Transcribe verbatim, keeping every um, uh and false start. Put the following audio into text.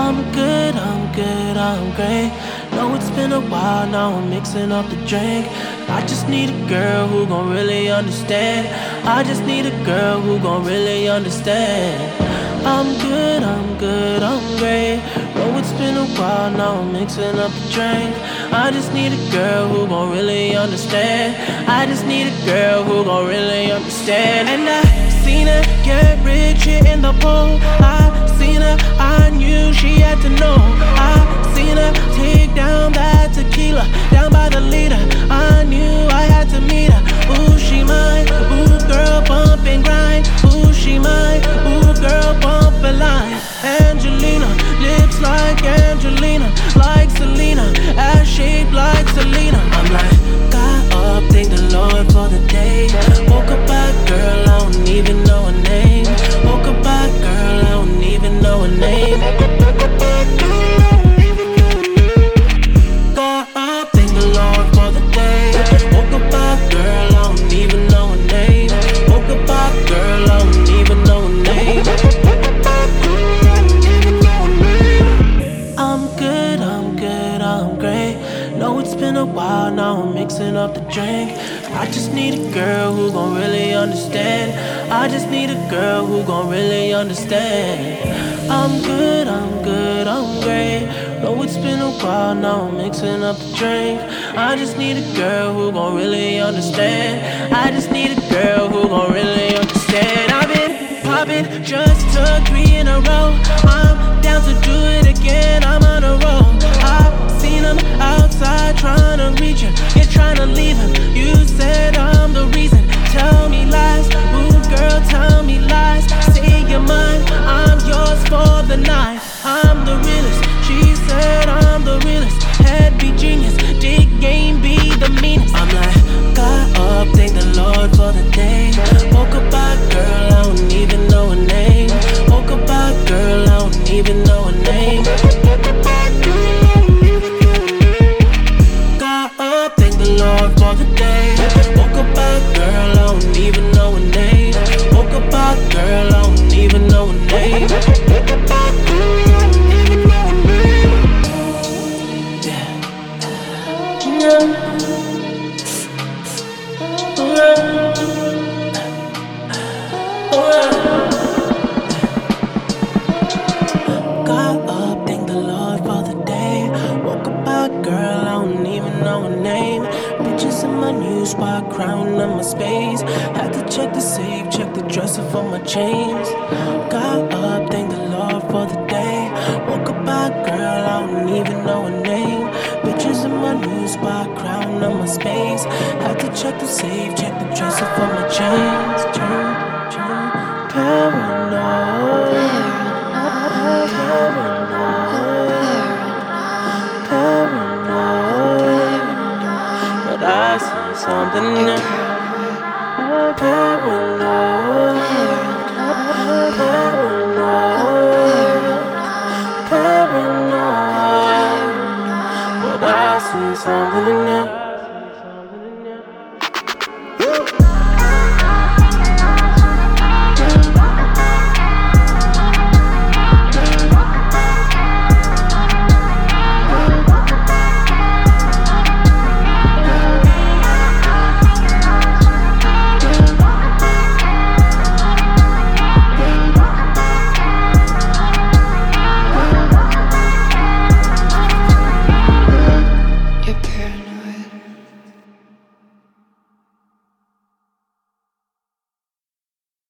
I'm good, I'm good, I'm great. Know it's been a while, now I'm mixing up the drink. I just need a girl who gon' really understand. I just need a girl who gon' really understand. I'm good, I'm good, I'm great. Know it's been a while, now I'm mixing up the drink. I just need a girl who gon' really understand. I just need a girl who gon' really understand. And I seen her get rich here in the pool. I seen her, I knew she had to know. I seen her take down that tequila, down by the leader. I knew I had to meet her. Ooh, she mine. Ooh, girl, bump and grind. Ooh, she mine. Ooh, girl, bump a line. Angelina, lips like Angelina, like Selena, ass shaped like Selena. I'm like, got up, thank the Lord for the day. Woke up by girl, I don't even know her name. Woke up by girl, I don't even know her name. Got up, thank the Lord for the day. Woke up by girl, I don't even know her name. Woke up by girl, I don't even know her name. I'm good, I'm good, I'm great. Know it's been a while, now I'm mixing up the drink. I just need a girl who gon' really understand. I just need a girl who gon' really understand. I'm good, I'm good, I'm great. Know it's been a while, now I'm mixing up the drink. I just need a girl who gon' really understand. I just need a girl who gon' really understand. I've been poppin', just took three in a row. I'm down to do it again, I'm on a roll. I've seen him outside tryna reach him, yeah, tryna leave him. You said I'm the reason, tell me lies. Ooh, girl, tell me lies. Say you're mine, I'm yours for the night. I'm the realest, she said I'm the realest. Head be genius, dick game be the meanest. I'm like, got up, thank the Lord for the day. Woke up by girl, I don't even know her name. Woke up by girl, I don't even know her name. Got up, thank the Lord for the day. Woke up by girl, I don't even know her name. Woke up by girl, I don't even know her name. Got up, thank the Lord for the day. Woke up by girl, I don't even know her name. Bitches in my new spot, crown on my space. Had to check the safe, check the dresser for my chains. Got up, thank the Lord for the day. Woke up by girl, I don't even know her name. Bitches in my new spot, crown on my space. Had to check the safe, check the dresser for my chains. Chain, chain, paranoid. Paranoid, paranoid, but I see something new.